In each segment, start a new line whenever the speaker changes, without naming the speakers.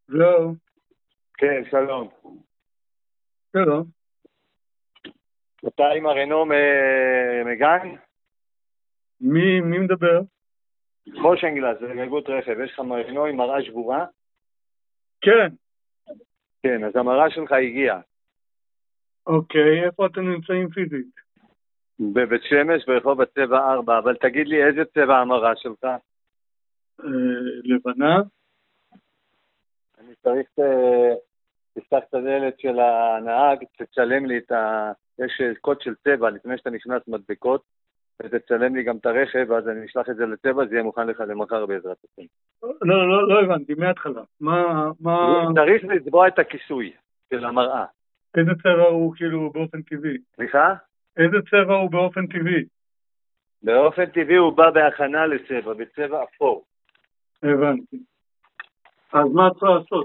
זהו,
כן, שלום.
שלום.
אתה עם הרנו מגן?
מי מדבר?
חושנגלס, זה גגות רכב. יש לך מרנו עם מראה שבורה?
כן.
כן, אז המראה שלך הגיעה.
אוקיי, איפה אתם נמצאים פיזית?
בבית שמש, ברחוב הצבע 4, אבל תגיד לי איזה צבע המראה שלך?
לבנה?
אני צריך תפתח את הדלת של הנהג, תצלם לי יש קוד של צבע, לפני שאתה נכנס מדבקות, ותצלם לי גם את הרכב, אז אני אשלח את זה לצבע, זה יהיה מוכן לך למחר בעזרת השם.
לא הבנתי, מההתחלה. מה...
צריך לצבוע את הכיסוי של המראה.
איזה צבע הוא כאילו באופן טבעי?
סליחה?
איזה צבע הוא באופן טבעי?
באופן טבעי הוא בא בהכנה לצבע, בצבע אפור.
הבנתי. אז מה צריך לעשות?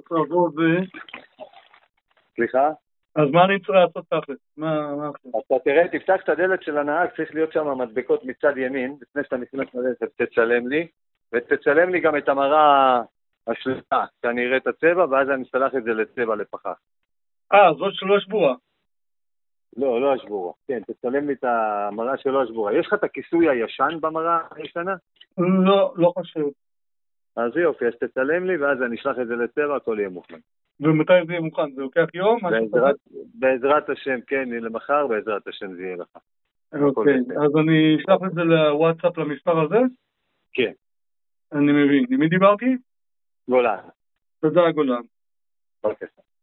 סליחה?
אז מה אני צריך לעשות תכל'ס? מה עכשיו?
אתה תראה, תפתח את הדלת של הנהג, צריך להיות שם מדבקות מצד ימין, לפני שאתה נכנס לרכב, תצלם לי, ותצלם לי גם את המראה השלטה, שאני אראה את הצבע, ואז אני אשלח את זה לצבע לפחח.
זאת שלא שבורה.
לא השבורה. כן, תצלם לי את המראה שלא השבורה. יש לך את הכיסוי הישן במראה הישנה?
לא חשוב.
אז יופי, אז תצלם לי, ואז אני אשלח את זה לצבע, הכל יהיה מוכן.
ומתי זה יהיה מוכן? זה לוקח יום?
בעזרת השם, כן, למחר, בעזרת השם זה יהיה לך.
אוקיי, אז אני אשלח את זה לוואטסאפ למספר הזה?
כן.
אני מבין. עם מי דיברתי?
גולן.
תודה, גולן.
אוקיי.